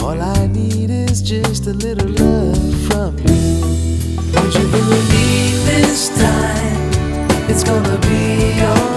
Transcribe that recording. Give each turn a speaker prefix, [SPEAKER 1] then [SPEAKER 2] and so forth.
[SPEAKER 1] All I need is just a little love from you. Don't you believe this time it's gonna be alright?